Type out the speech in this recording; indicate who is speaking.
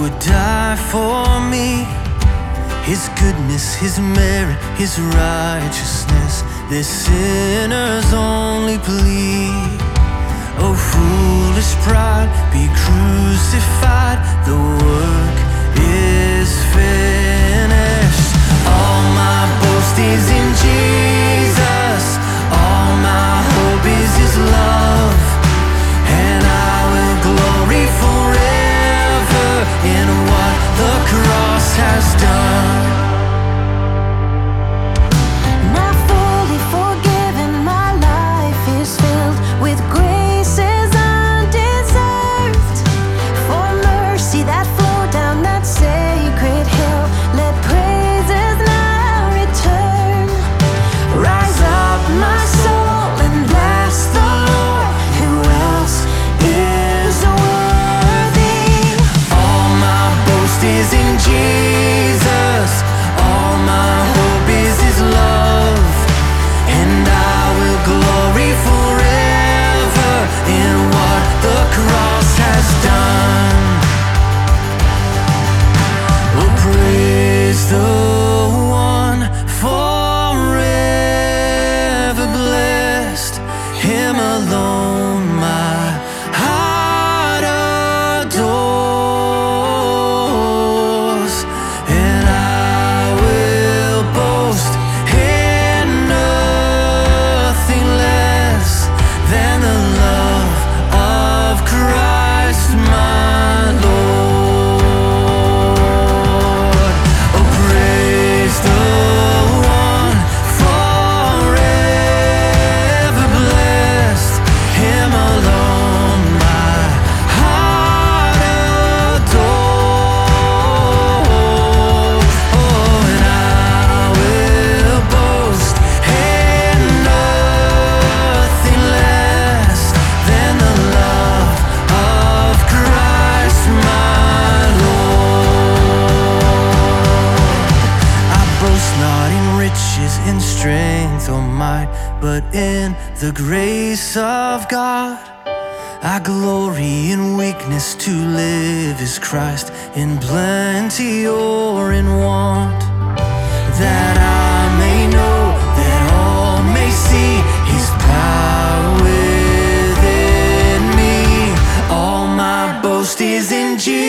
Speaker 1: would die for me. His goodness, His merit, His righteousness, this sinner's only plea. Oh, foolish pride, be crucified, the work is finished. All my boast is in Jesus, all my hope is His love, and I will glory forever in what the cross has done. Him alone my heart adores, and I will boast in nothing less than the love of Christ my Lord. Oh, praise the one forever blessed, Him alone my heart adores. Oh, and I will boast in nothing less than the love of Christ my Lord. I boast not in riches, in strength or might, but in the grace of God. I glory in weakness, to live is Christ, in plenty or in want, that I may know, that all may see His power within me. All my boast is in Jesus.